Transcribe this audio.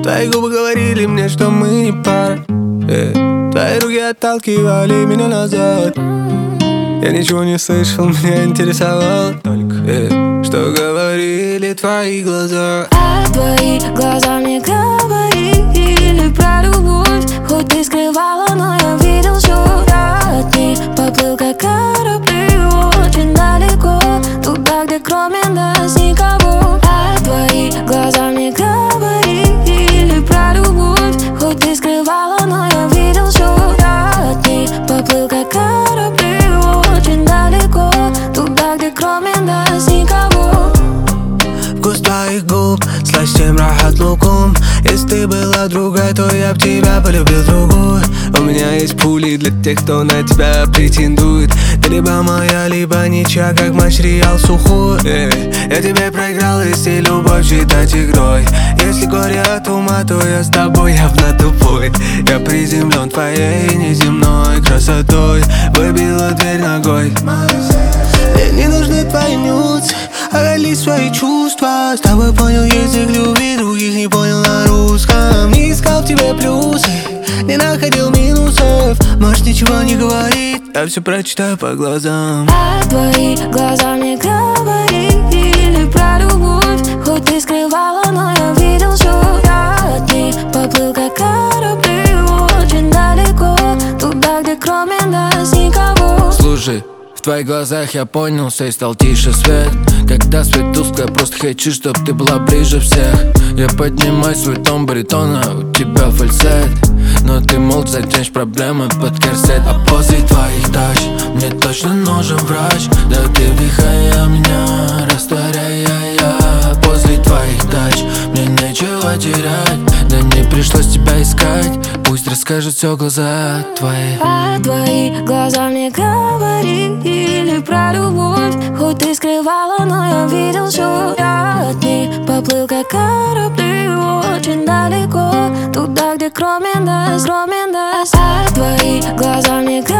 Твои губы говорили мне, что мы не пара. Твои руки отталкивали меня назад. Я ничего не слышал, меня интересовало только что говорили твои глаза. А твои глаза мне говорили про любовь. Хоть ты скрывала, но я видел все. Я от них поплыл, как корабли, очень далеко, туда, где кроме нас никого. А твои глаза мне говорили про любовь. Хоть ты скрывала, но я видел все. Я от них поплыл, как корабли, очень далеко, туда, где кроме нас никого. Вкус твоих губ слаще, чем рахат лукум. Если ты была другая, то я б тебя полюбил другой. У меня есть пули для тех, кто на тебя претендует. Ты либо моя, либо ничья, как матч Реал сухой. Я тебе проиграл, если любовь считать игрой. Если горе от ума, то я с тобой явно тупой. Я приземлен твоей неземной красотой. Выбила дверь ногой. Мне не нужны твои нюцы, оголи свои чувства. С тобой понял язык любви, других не понял на русском. Не искал в тебе плюсы, не находил минусов. Можешь ничего не говорить, я все прочитаю по глазам. А твои глаза мне говорили про любовь. Хоть ты скрывала, но я видел все. Я от них поплыл, как корабли, очень далеко, туда, где кроме нас никого. Слушай, в твоих глазах я понял все и стал тише свет. Когда свет тусклый, я просто хочу, чтоб ты была ближе всех. Я поднимаю свой тон баритона, у тебя фальцет. Но ты молча затянешь проблемы под корсет. А после твоих тач мне точно нужен врач. Да ты вдыхая меня, растворяя я. После твоих тач мне нечего терять. Да не пришлось тебя искать, пусть расскажут все глаза твои. А твои глаза мне говорили про любовь. Хоть ты скрывала, но я видел все. Я от них поплыл, как корабли, очень далеко, туда, где кроме нас. А твои глаза мне говорили